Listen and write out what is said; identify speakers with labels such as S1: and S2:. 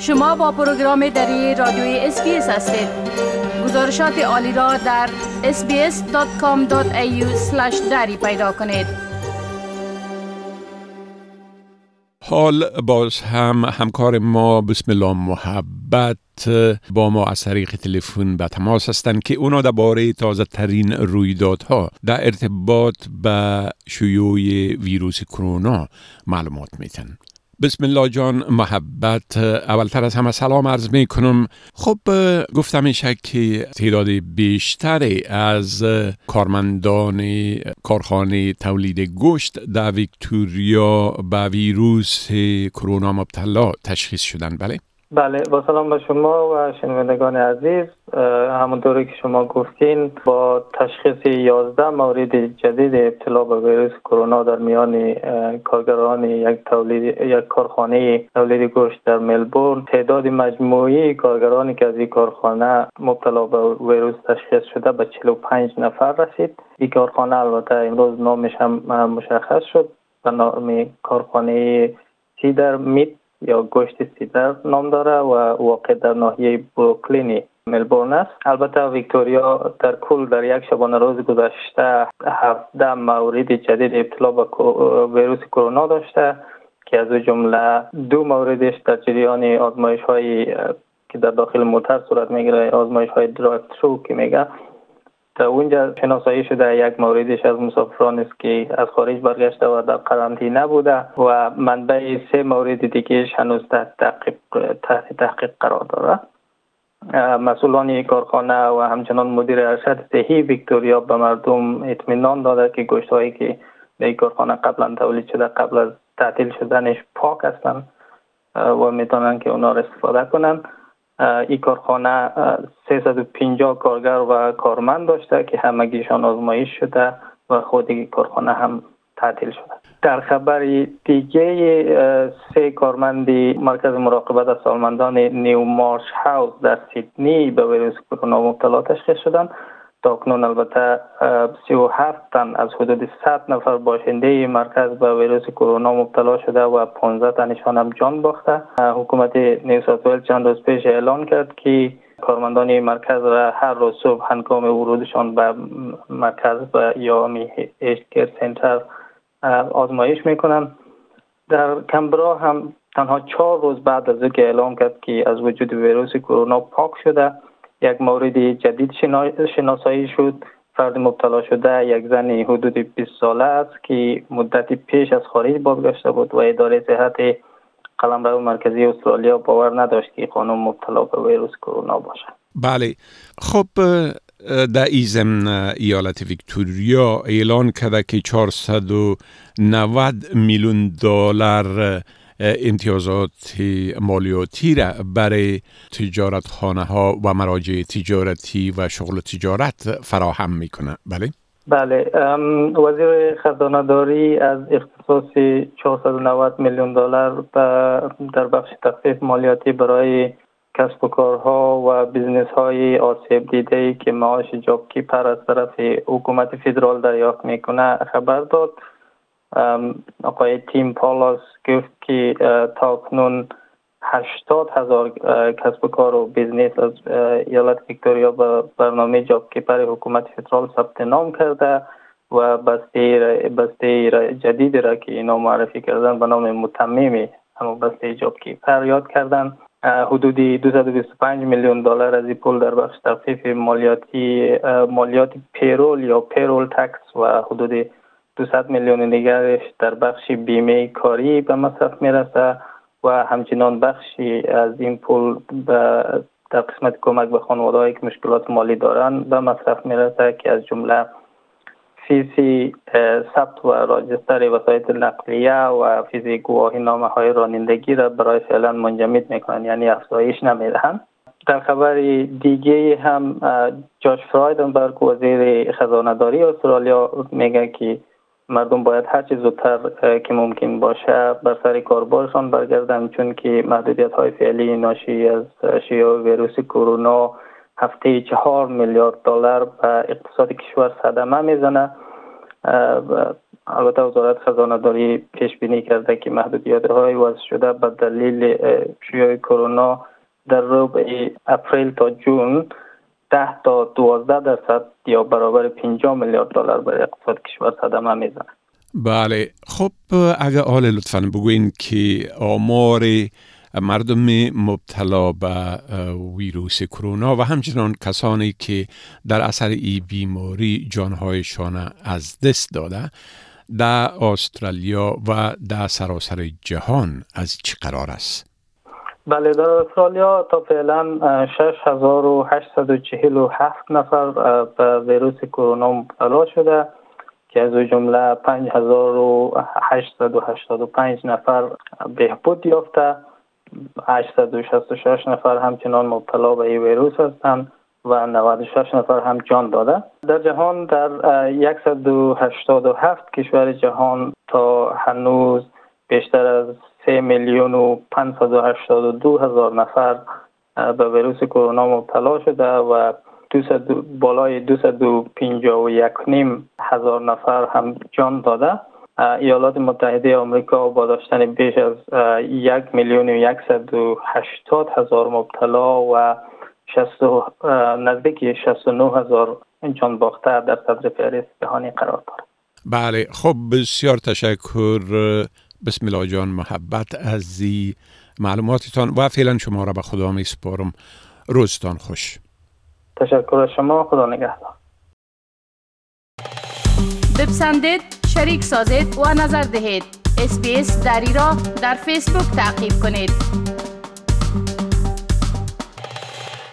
S1: شما با پروگرام دری رادیوی اسپیس هستید. گزارشات عالی را در sbs.com.au/dari پیدا کنید.
S2: حال باز هم همکار ما بسم الله محبت با ما از طریق تلفن به تماس هستند که اونا درباره تازه ترین رویدادها در ارتباط به شیوع ویروس کرونا معلومات میتن. بسم الله جان محبت، اولتر از همه سلام عرض می کنم. خب گفتم میشه که تعداد بیشتری از کارمندان کارخانه تولید گوشت در ویکتوریا به ویروس کرونا مبتلا تشخیص شدن.
S3: بله، با سلام به شما و شنوندگان عزیز. همونطوری که شما گفتین با تشخیص 11 مورد جدید ابتلا به ویروس کرونا در میان کارگران یک کارخانه تولید گوشت در ملبورن، تعداد مجموعی کارگرانی که از این کارخانه مبتلا به ویروس تشخیص شده به 45 نفر رسید. این کارخانه البته امروز نامش هم مشخص شد، به نام کارخانه سیدر میت یا گوشت سیدر نام داره و واقع در ناحیه بروکلین ملبورن است. البته ویکتوریا در کل در یک شبانه روز گذشته 17 مورد جدید ابتلا به ویروس کرونا داشته که از جمله 2 موردش در جریان آزمایش‌های که در داخل موتر صورت میگیره، آزمایش‌های درایو ترو که میگه، تا اونجا شناسایی شده. یک موردش از مسافران است که از خارج برگشته و در قرنطینه بوده و منبع 3 مورد دیگه هنوز تحت تحقیق قرار داره. مسئولان کارخانه و همچنان مدیر ارشد صحی ویکتوریا به مردم اطمینان داده که گوشت‌هایی که در این کارخانه قبلا تولید شده قبل از تعطیل شدنش پاک هستند و میتونن که اونا را استفاده کنن. این کارخانه 350 کارگر و کارمند داشته که همگیشان آزمایش شده و خود کارخانه هم تعطیل شده. در خبر دیگه 3 کارمند مرکز مراقبت از سالمندان نیو مارش هاوس در سیدنی به ویروس کرونا مبتلا تشخیص شدند. تا کنون البته 37 تن از حدود 100 نفر باشنده مرکز به ویروس کرونا مبتلا شده و 15 تنشان هم جان باخته. حکومت نیو ساوت ولز چند روز پیش اعلان کرد که کارمندان مرکز را هر روز صبح هنگام ورودشان به مرکز و یا هیلت کیر سنتر آزمایش میکنن. در کمبرا هم تنها 4 روز بعد از اینکه اعلام کرد که از وجود ویروس کرونا پاک شده، یک مورد جدید شناسایی شد. فرد مبتلا شده یک زن حدود 20 ساله است که مدتی پیش از خارج بازگشته بود و اداره صحت قلمرو مرکزی استرالیا باور نداشت که خانم مبتلا به ویروس کرونا باشد.
S2: بله، خب در این ضمن ایالت ویکتوریا اعلان کرده که 490 میلیون دلار امتیازات مالیاتی را برای تجارتخانه ها و مراجع تجارتی و شغل تجارت فراهم میکنه.
S3: بله، وزیر خزانه داری از اختصاص 490 میلیون دلار در بخش تخفیف مالیاتی برای کسب و کارها و بیزنس های آسیب دیده که معاش جاب کیپر از طرف حکومت فدرال دریافت میکنه خبر داد. آقای تیم پالاس گفت که تا کنون 80,000 کسب و کار و بیزنس از ایالت ویکتوریا به برنامه جاب کیپر حکومت فدرال ثبت نام کرده و بسته جدید را که اینا معرفی کردن به نام متممی، همون بسته جاب کیپر یاد کردن. حدود 225 میلیون دلار از این پول در بخش تخفیف مالیات پیرول یا پیرول تکس و حدود 200 میلیون دیگرش در بخش بیمه کاری به مصرف میرسه و همچنان بخشی از این پول در قسمت کمک به خانواده‌هایی که مشکلات مالی دارن به مصرف میرسه که از جمله فیزی ثبت و راجستر وسایل نقلیه و فیزی گواهی نامه های رانندگی را برای فعلا منجمد میکنن، یعنی افزایش نمیدهند. در خبر دیگه هم جاش فرایدنبرگ وزیر خزانه داری استرالیا میگه که مردم باید هر چه زودتر که ممکن باشه بر سر کاربارشان برگردن، چون که محدودیت های فعلی ناشی از شیوع ویروس کرونا هفته 4 میلیارد دلار به اقتصاد کشور صدمه میزنه. البته وزارت خزانه داری پیش بینی کرده که محدودیت های وضع شده به دلیل شیوع کرونا در ربع اپریل تا جون 10 تا 12% یا برابر 50 میلیارد دلار برای اقتصاد کشور صدمه میزنه.
S2: بله، خب اگه آل لطفاً بگوین که آمار مردم مبتلا به ویروس کرونا و همچنان کسانی که در اثر این بیماری جانهایشان از دست داده در استرالیا و در سراسر جهان از چه قرار است؟
S3: بله، در استرالیا تا فعلا 6847 نفر به ویروس کرونا مبتلا شده که از جمله 5885 نفر بهبود یافته، 866 نفر همچنان مبتلا به این ویروس هستند و 96 نفر هم جان داده. در جهان در 187 کشور جهان تا هنوز بیشتر از 3,582,000 نفر به ویروس کرونا مبتلا شده و بالای 251,500 نفر هم جان داده. ایالات متحده آمریکا با داشتن بیش از 1,180,000 مبتلا و نزدیک 69,000 جان باخته در صدر فهرست جهانی قرار دارد.
S2: بله، خب بسیار تشکر بسم الله جان محبت از معلوماتتان و فعلا شما را به خدا می سپارم. روزتان خوش.
S3: تشکر از شما. خدا نگهدار.
S1: بپسندید، شریک سازید و نظر دهید. SBS دری را در فیسبوک تعقیب کنید.